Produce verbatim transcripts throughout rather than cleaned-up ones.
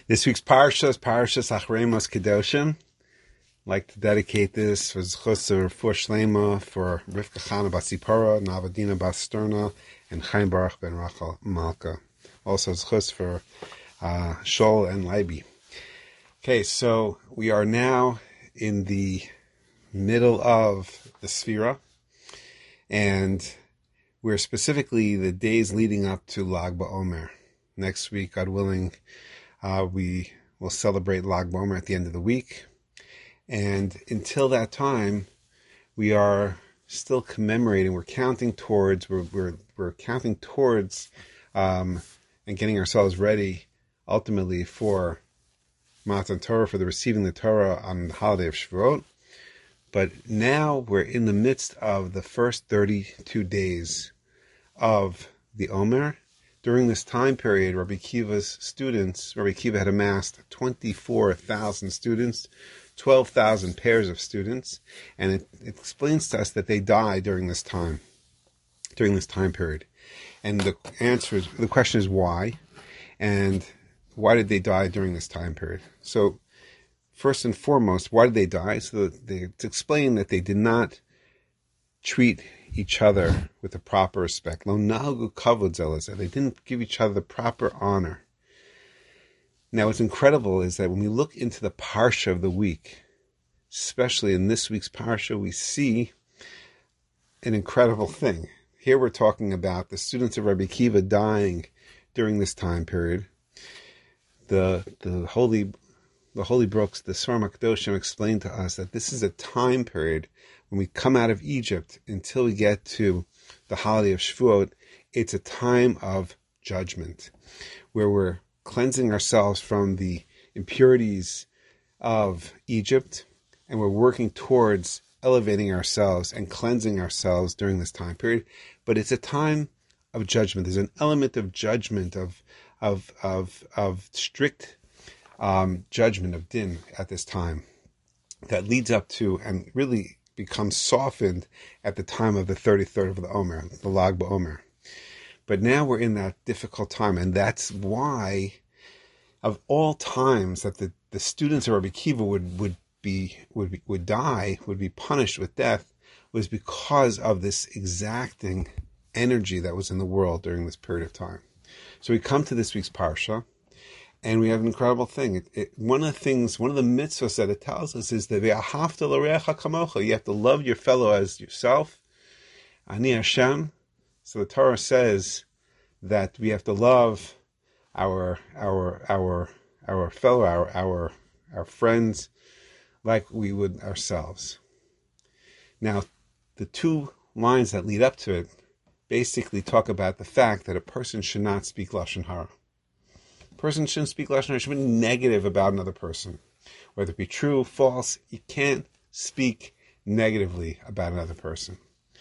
This week's parsha is Parshas Acharei Mos Kedoshim. I'd like to dedicate this for Zchus for Shlema for Rivka Chana Bas Zipporah, Navadina Bas Sterna, and Chaim Baruch ben Rachel Malka. Also Zchus for uh, Shol and Leiby. Okay, so we are now in the middle of the Sfira, and we're specifically the days leading up to Lag BaOmer. Next week, God willing, Uh, we will celebrate Lag BaOmer at the end of the week. And until that time, we are still commemorating, we're counting towards, we're we're, we're counting towards um, and getting ourselves ready ultimately for Matan Torah, for the receiving the Torah on the holiday of Shavuot. But now we're in the midst of the first thirty-two days of the Omer. During this time period, Rabbi Akiva's students, Rabbi Akiva had amassed twenty-four thousand students, twelve thousand pairs of students, and it, it explains to us that they die during this time, during this time period. And the answer is, the question is why, and why did they die during this time period? So, first and foremost, why did they die? So they, it's explained that they did not treat each other with the proper respect. Lo nahagu kavod ze leze. They didn't give each other the proper honor. Now, what's incredible is that when we look into the parsha of the week, especially in this week's parsha, we see an incredible thing. Here we're talking about the students of Rabbi Akiva dying during this time period. The the holy the holy books, the Sfarim HaKadoshim, explain to us that this is a time period when we come out of Egypt until we get to the holiday of Shavuot. It's a time of judgment, where we're cleansing ourselves from the impurities of Egypt, and we're working towards elevating ourselves and cleansing ourselves during this time period. But it's a time of judgment. There's an element of judgment, of of of of strict um, judgment of din at this time that leads up to and really becomes softened at the time of the thirty-third of the Omer, the Lag BaOmer. But now we're in that difficult time, and that's why, of all times that the, the students of Rabbi Akiva would would be would be, would die, would be punished with death, was because of this exacting energy that was in the world during this period of time. So we come to this week's parsha, and we have an incredible thing. It, it, one of the things, one of the mitzvahs that it tells us is that ve'ahavta l'reacha kamocha. You have to love your fellow as yourself. Ani Hashem. So the Torah says that we have to love our our our our fellow, our our our friends, like we would ourselves. Now, the two lines that lead up to it basically talk about the fact that a person should not speak lashon hara. A person shouldn't speak lashon hara, should be negative about another person, whether it be true, false. You can't speak negatively about another person.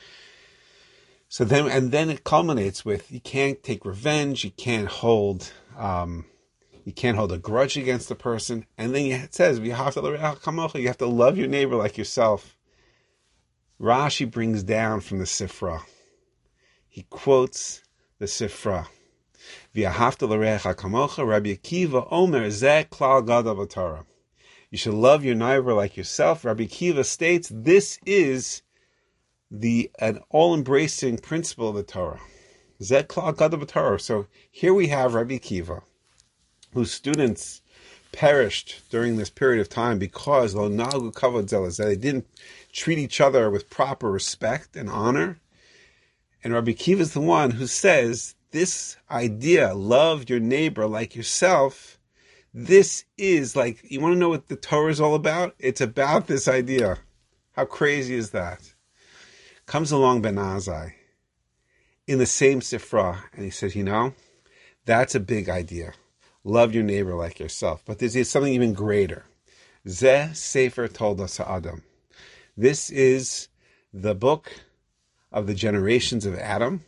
So then, and then it culminates with you can't take revenge, you can't hold, um, you can't hold a grudge against the person, and then it says you have to you have to love your neighbor like yourself. Rashi brings down from the Sifra. He quotes the Sifra. V'ahavta l'reacha kamocha, Rabbi Akiva Omer zeh klal gadol b'Torah. You should love your neighbor like yourself. Rabbi Akiva states this is the an all-embracing principle of the Torah. Zeh klal gadol b'Torah. So here we have Rabbi Akiva, whose students perished during this period of time because lo nahagu kavod ze leze, they didn't treat each other with proper respect and honor. And Rabbi Akiva is the one who says this idea, love your neighbor like yourself, this is like, you want to know what the Torah is all about? It's about this idea. How crazy is that? Comes along Ben Azai in the same Sifra, and he says, you know, that's a big idea. Love your neighbor like yourself. But there's something even greater. Zeh Sefer Toldos HaAdam. This is the book of the generations of Adam.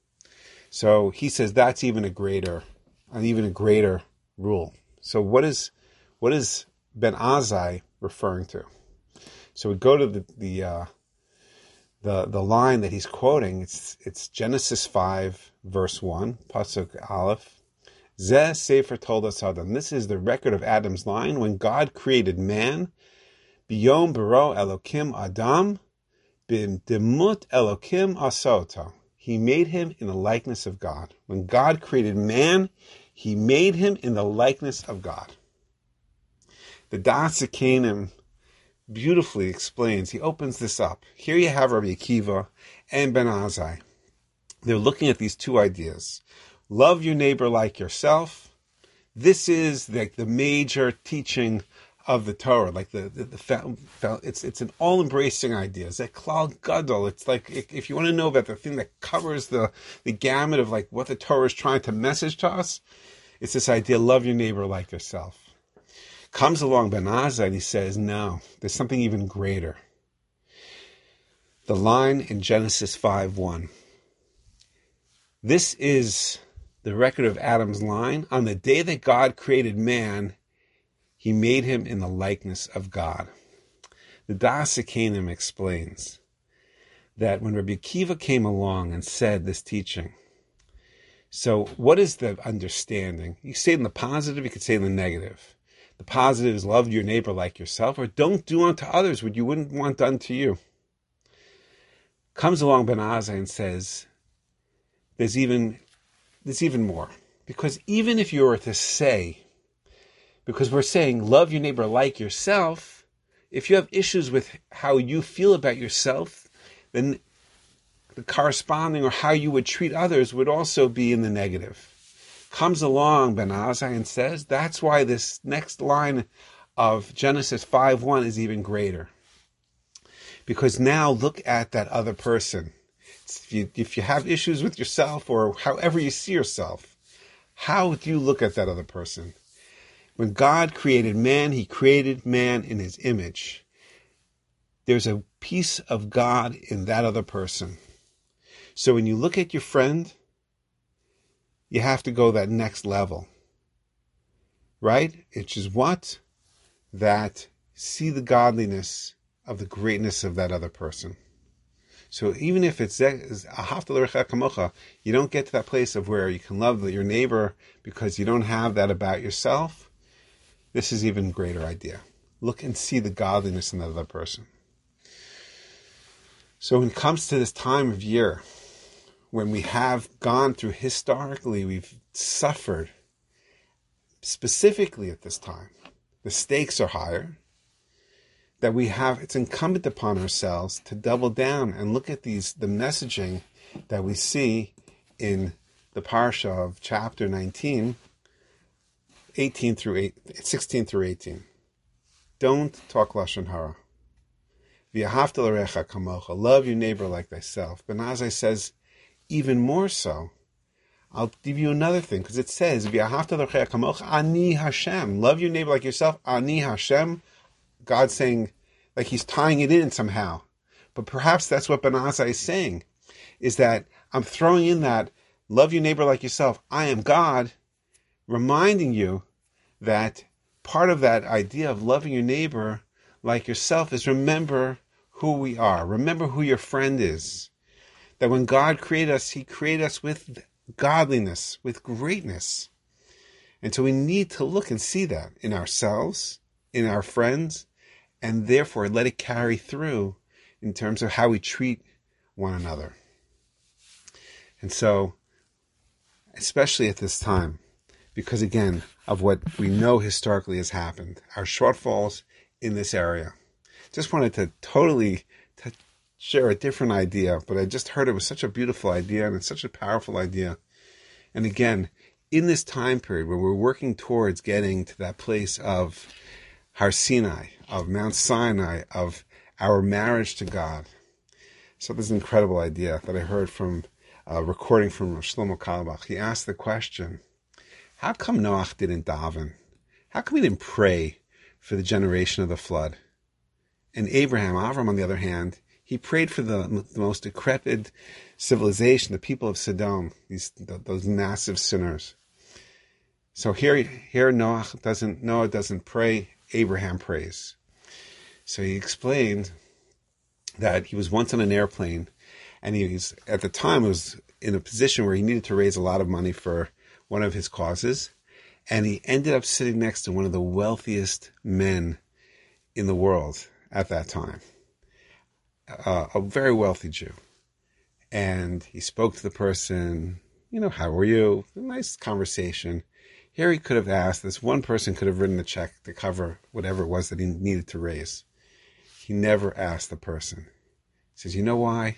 So he says that's even a greater, an even a greater rule. So what is what is Ben Azai referring to? So we go to the the uh, the the line that he's quoting. It's it's Genesis five verse one, pasuk Aleph. Zeh Sefer Toldos Adam. This is the record of Adam's line when God created man. Biyom baro Elokim Adam, b'demut Elokim asota. He made him in the likeness of God. When God created man, he made him in the likeness of God. The Das Zikanim beautifully explains, he opens this up. Here you have Rabbi Akiva and Ben Azai. They're looking at these two ideas. Love your neighbor like yourself. This is like the major teaching of the Torah, like the, the, the it's it's an all-embracing idea. It's a klal gadol. It's like, if you want to know about the thing that covers the, the gamut of like what the Torah is trying to message to us, it's this idea, love your neighbor like yourself. Comes along Ben Azai and he says, no, there's something even greater. The line in Genesis five one. This is the record of Adam's line. On the day that God created man, he made him in the likeness of God. The Das Zikanim explains that when Rabbi Akiva came along and said this teaching, so what is the understanding? You say it in the positive, you could say it in the negative. The positive is love your neighbor like yourself, or don't do unto others what you wouldn't want done to you. Comes along Ben Azai and says, there's even, there's even more. Because even if you were to say, because we're saying love your neighbor like yourself, if you have issues with how you feel about yourself, then the corresponding or how you would treat others would also be in the negative. Comes along Ben Azai and says, that's why this next line of Genesis five one is even greater. Because now look at that other person. If you, if you have issues with yourself or however you see yourself, how do you look at that other person? When God created man, he created man in his image. There's a piece of God in that other person. So when you look at your friend, you have to go that next level. Right? Which is what? That see the godliness of the greatness of that other person. So even if it's ahavta l'recha kamocha, you don't get to that place of where you can love your neighbor because you don't have that about yourself. This is even greater idea. Look and see the godliness in that other person. So when it comes to this time of year, when we have gone through historically, we've suffered, specifically at this time, the stakes are higher, that we have, it's incumbent upon ourselves to double down and look at these, the messaging that we see in the parsha of chapter nineteen, eighteen through eight, sixteen through eighteen. Don't talk lashon hara. V'ahavta l'recha kamocha. Love your neighbor like thyself. Ben Azai says, even more so. I'll give you another thing, because it says, V'ahavta l'recha kamocha, ani Hashem. Love your neighbor like yourself, ani Hashem. God saying, like he's tying it in somehow. But perhaps that's what Ben Azai is saying, is that I'm throwing in that, love your neighbor like yourself, I am God, reminding you that part of that idea of loving your neighbor like yourself is remember who we are. Remember who your friend is. That when God created us, he created us with godliness, with greatness. And so we need to look and see that in ourselves, in our friends, and therefore let it carry through in terms of how we treat one another. And so, especially at this time, because again, of what we know historically has happened, our shortfalls in this area. Just wanted to totally to share a different idea, but I just heard it was such a beautiful idea and it's such a powerful idea. And again, in this time period where we're working towards getting to that place of Har Sinai, of Mount Sinai, of our marriage to God. So this incredible idea that I heard from a recording from Shlomo Carlebach. He asked the question, how come Noach didn't daven? How come he didn't pray for the generation of the flood? And Abraham, Avram, on the other hand, he prayed for the, the most decrepit civilization, the people of Sodom, these those massive sinners. So here, here Noah doesn't Noah doesn't pray. Abraham prays. So he explained that he was once on an airplane, and he was at the time was in a position where he needed to raise a lot of money for one of his causes, and he ended up sitting next to one of the wealthiest men in the world at that time, uh, a very wealthy Jew. And he spoke to the person, you know, how are you? A nice conversation. Here he could have asked, this one person could have written a check to cover whatever it was that he needed to raise. He never asked the person. He says, you know why?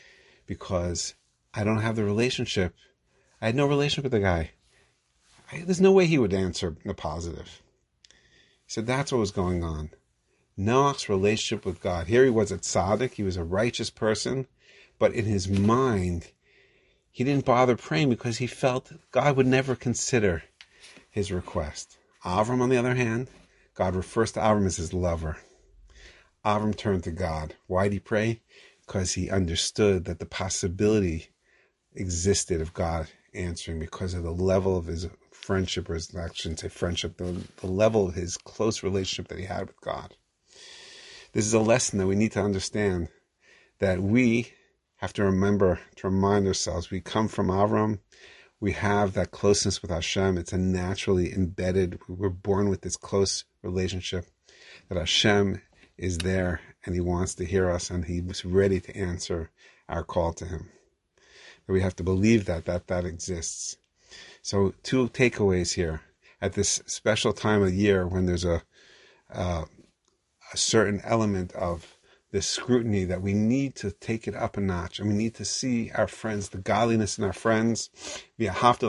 Because I don't have the relationship. I had no relationship with the guy. I, there's no way he would answer in the positive. He said that's what was going on. Noach's relationship with God. Here he was a tzaddik. He was a righteous person. But in his mind, he didn't bother praying because he felt God would never consider his request. Avram, on the other hand, God refers to Avram as his lover. Avram turned to God. Why did he pray? Because he understood that the possibility existed of God answering because of the level of his friendship, or his, I shouldn't say friendship, the, the level of his close relationship that he had with God. This is a lesson that we need to understand, that we have to remember to remind ourselves. We come from Avram. We have that closeness with Hashem. It's a naturally embedded. We're born with this close relationship, that Hashem is there and he wants to hear us and he was ready to answer our call to him. But we have to believe that, that that exists. So two takeaways here. At this special time of year when there's a, uh, a certain element of this scrutiny, that we need to take it up a notch, and we need to see our friends, the godliness in our friends. We have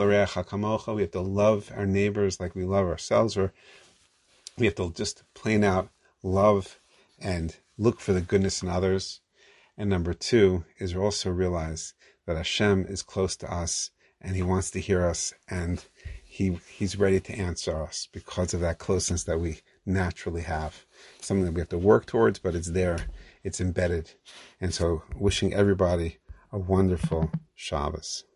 to love our neighbors like we love ourselves, or we have to just plain out love and look for the goodness in others. And number two is also realize that Hashem is close to us and he wants to hear us, and he he's ready to answer us because of that closeness that we naturally have. Something that we have to work towards, but it's there. It's embedded. And so wishing everybody a wonderful Shabbos.